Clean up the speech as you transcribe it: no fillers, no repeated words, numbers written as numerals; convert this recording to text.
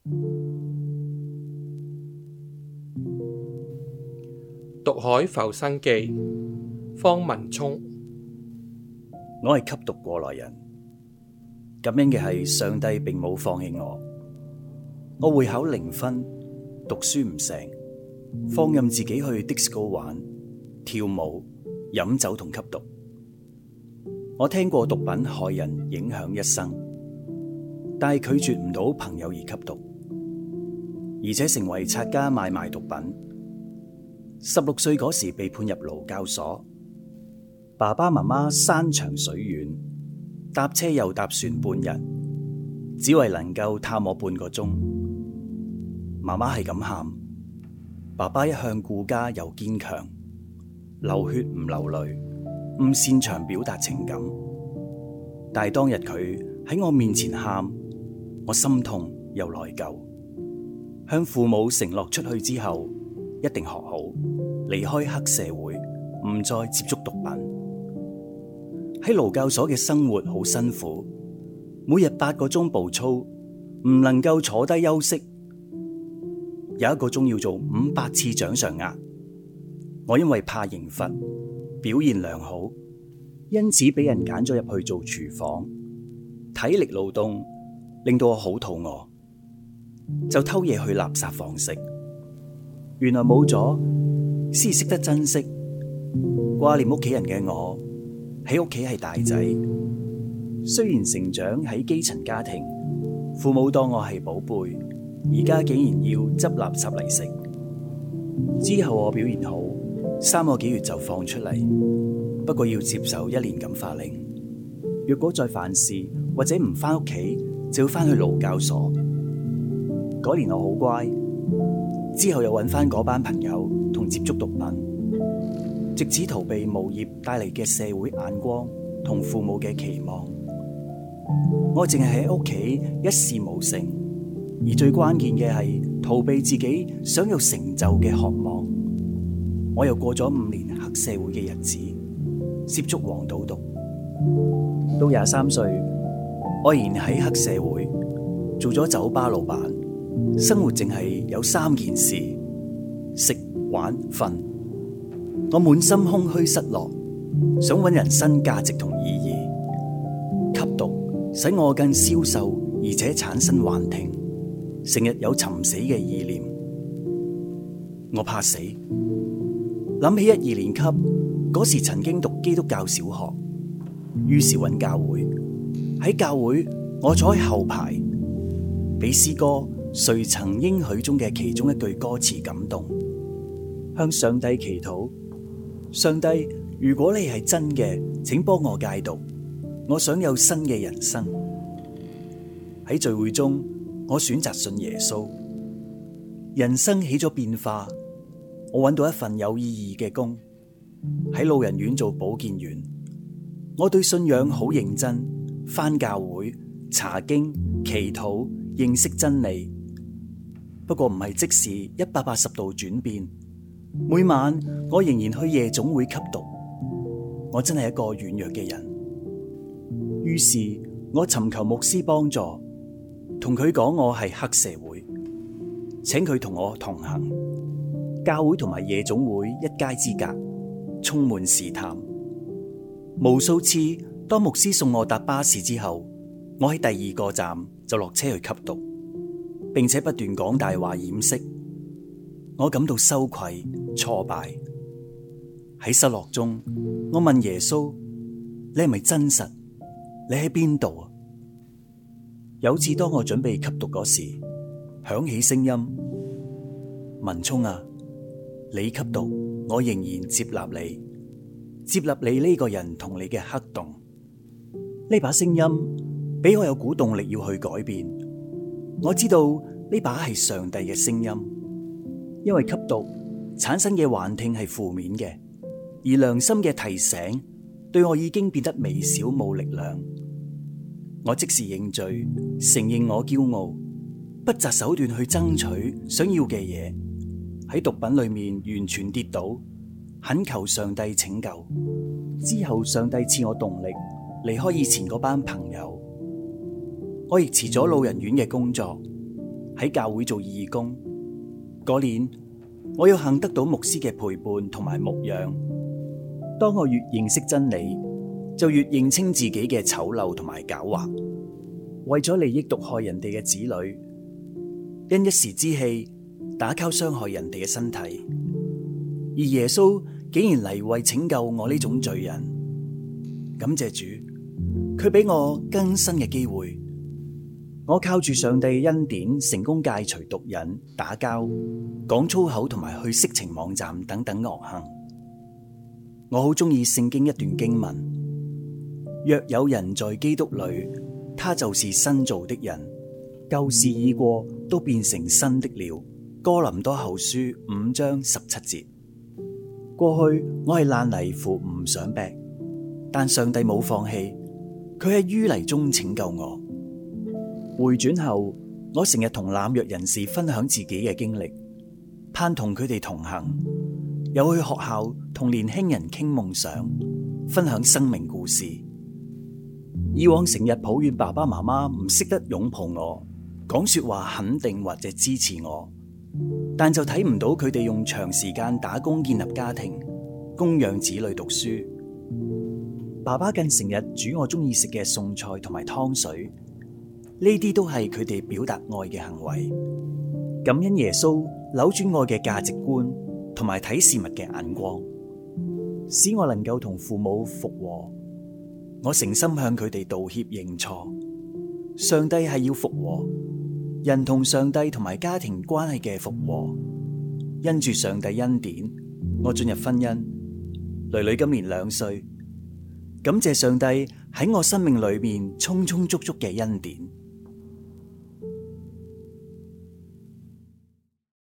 毒海浮生記，方文聰。 我係吸毒過來人，感恩嘅係上帝並冇放棄我。我會考0分，讀書唔成，放任自己去 disco 玩、跳舞、飲酒同吸毒。我聽過毒品害人影響一生，但係拒絕唔到朋友而吸毒，而且成為拆家買賣毒品。16歲嗰時被判入勞教所，爸爸媽媽山長水遠，搭車又搭船半日，只為能夠探我半個鐘。媽媽係咁喊，爸爸一向顧家又堅強，流血唔流淚，唔擅長表達情感。但係當日佢喺我面前喊，我心痛又內疚。向父母承諾出去之後一定學好，離開黑社會，唔再接觸毒品。喺勞教所嘅生活好辛苦，每日8個鐘步操，唔能夠坐低休息，有1個鐘要做500次掌上壓。我因為怕刑罰，表現良好，因此俾人揀咗入去做廚房。體力勞動令到我好肚餓，就偷嘢去垃圾房食。原來冇咗先識得珍惜。掛念屋企人嘅我喺屋企係大仔，雖然成長喺基層家庭，父母當我係寶貝，而家竟然要執垃圾嚟食。之後我表現好，3個幾月就放出嚟，不過要接受1年感化令。若果再犯事或者唔返屋企，就要返去勞教所。嗰年我好乖，之後又揾返嗰班朋友同接觸毒品，藉此逃避無業帶嚟嘅社會眼光同父母嘅期望。我淨係喺屋企一事無成，而最關鍵嘅係逃避自己想要成就嘅渴望。我又過咗5年黑社會嘅日子，涉足黃賭毒。到23歲，我仍然喺黑社會做咗酒吧老闆，生活淨係有3件事：食、玩、瞓。我滿心空虛失落，想揾人生價值同意義。吸毒使我更消瘦，而且產生幻聽，成日有尋死嘅意念。我怕死，諗起1、2年級嗰時曾經讀基督教小學，於是揾教會。喺教會，我坐喺後排，俾詩歌《誰曾應許》中嘅其中一句歌詞感動，向上帝祈禱：上帝，如果你係真嘅，請幫我戒毒，我想有新嘅人生。喺聚會中，我選擇信耶穌，人生起咗變化。我揾到一份有意義嘅工，喺老人院做保健員。我對信仰好認真，返教會、查經、祈禱、認識真理。不過唔係即時180度轉變，每晚我仍然去夜總會吸毒。我真係一個軟弱嘅人。於是我尋求牧師幫助，同佢講我係黑社會，請佢同我同行。教會同埋夜總會一街之隔，充滿試探。無數次當牧師送我搭巴士之後，我喺第2個站就落車去吸毒，並且不斷講大話掩飾。我感到羞愧、挫敗。喺失落中，我問耶穌：你係咪真實？你喺邊度啊？有次當我準備吸毒嗰時，響起聲音：文聰啊，你吸毒，我仍然接納你，接納你呢個人同你嘅黑洞。呢把聲音俾我有股動力要去改變。我知道呢把係上帝嘅聲音，因為吸毒產生嘅幻聽係負面嘅，而良心嘅提醒對我已經變得微小冇力量。我即時認罪，承認我驕傲，不擇手段去爭取想要嘅嘢，喺毒品裏面完全跌倒，懇求上帝拯救。之後上帝賜我動力，離開以前嗰班朋友。我亦辭咗老人院嘅工作，喺喺教會做義工。嗰年我有幸得到牧師嘅陪伴同埋牧養。當我越認識真理，就越認清自己嘅醜陋同埋狡猾，為咗利益毒害人哋嘅子女，因一時之氣打攪傷害人哋嘅身體。而耶穌竟然嚟為拯救我呢種罪人。感謝主，佢俾我更新嘅機會。我靠住上帝嘅恩典，成功戒除毒癮、打交、講粗口同埋去色情網站等等惡行。我好鍾意聖經一段經文：若有人在基督裏，他就是新造的人，舊事已過，都變成新的了。哥林多後書5章17節。過去我係爛泥扶唔上壁，但上帝冇放棄，佢喺淤泥中拯救我。回轉後，我成日同濫藥人士分享自己嘅經歷，盼同佢哋同行，又去學校同年輕人傾夢想，分享生命故事。以往成日抱怨爸爸媽媽唔識得擁抱我，講說話肯定或者支持我，但就睇唔到佢哋用長時間打工建立家庭，供養子女讀書。爸爸更成日煮我中意食嘅餸菜同埋湯水，呢啲都係佢哋表達愛嘅行為。感恩耶穌扭轉我嘅價值觀同埋睇事物嘅眼光，使我能夠同父母復和。我誠心向佢哋道歉認錯。上帝係要復和人同上帝同埋家庭關係嘅復和。因住上帝恩典，我進入婚姻。囡囡今年2歲，感謝上帝喺我生命裏面充充足足嘅恩典。